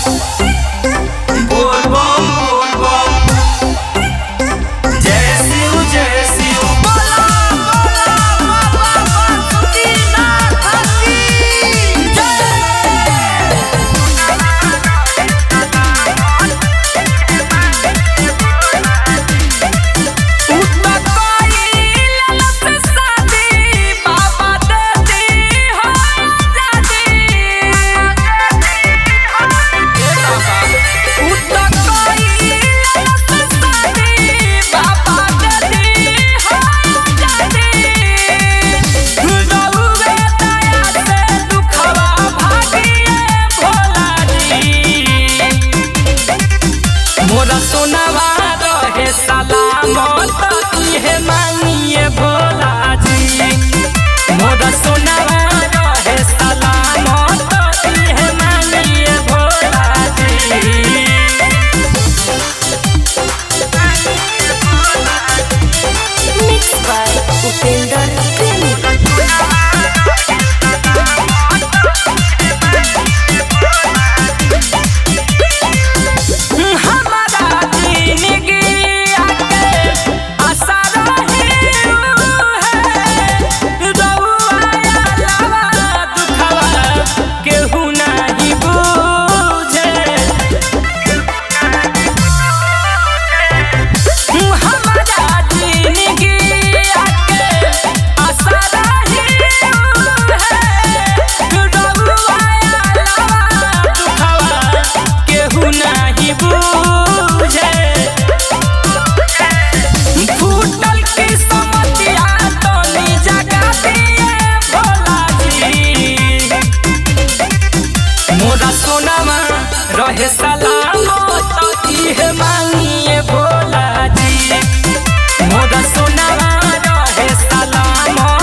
बोल बम बोल बम, जय शिव जय शिव। बोला बोला बाबा बासुकीनाथ की जय। उठना कोई ललत शादी, बाबा देती हो आजादी। उठना कोई ललत शादी, बाबा देती हो आजादी। रउवे दया से दुखवा भागिए भोला जी। मोरा सोनावा रहे सलामत, इहे मांगिए भोला जी। मोरा सोनावा रहे सलामत, इहे मांगिए Bhola ji. Mixed by Upinder Premi. हमारा जिंदगी आके आशा रही है। रउआ अलावा दुखवा केहू नाही बूझे। हमारा जिंदगी आके आशा रही है। रउआ अलावा दुखवा केहू नाही बूझे। फूटल किस्मतिया तनी जगा दिए भोला जी। मोरा सोनामा रहे सलामत, इहे मांगिए भोला जी। मोरा सोनामा रहे सलामत,